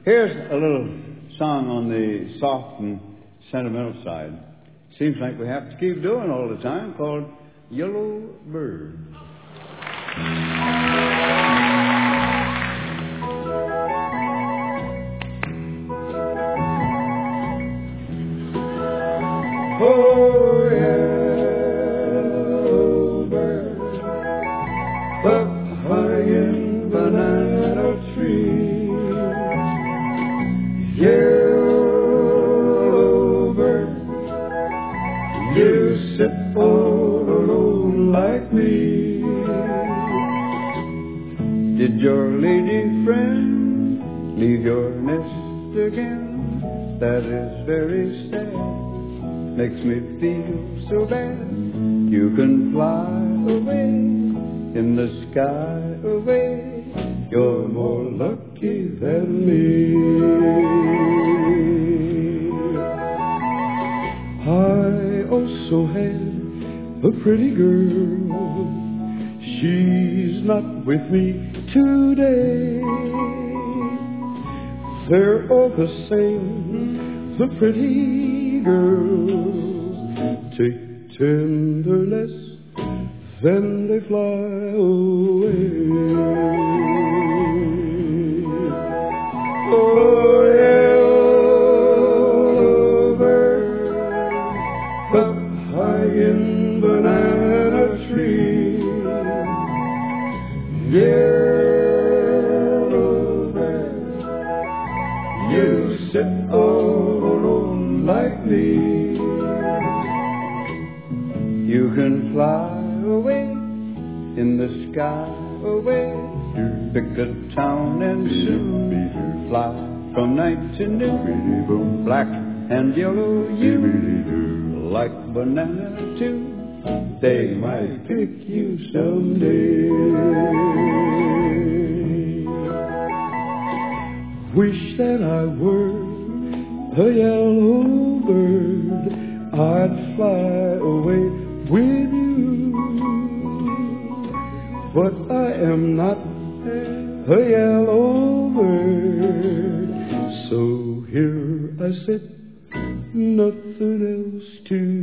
Here's a little song on the soft and sentimental side. Seems like we have to keep doing all the time, called Yellow Bird. Oh, yellow bird, up high in banana tree. Yellow bird, you sit all alone like me. Did your lady friend leave your nest again? That is very sad. Makes me feel so bad. You can fly away in the sky away. You're more lucky than me. I also had a pretty girl. She's not with me today. They're all the same, the pretty girls take tenderness, then they fly away. Oh, yellow bird, up high in banana tree. Yellow bird, you sit all alone like me. You can fly away in the sky away, pick a town and soon fly from night to noon. Black and yellow, you like banana too. They might pick you someday. Wish that I were a yellow bird, I'd fly away with you. But I am not a yellow bird, so here I sit, nothing else to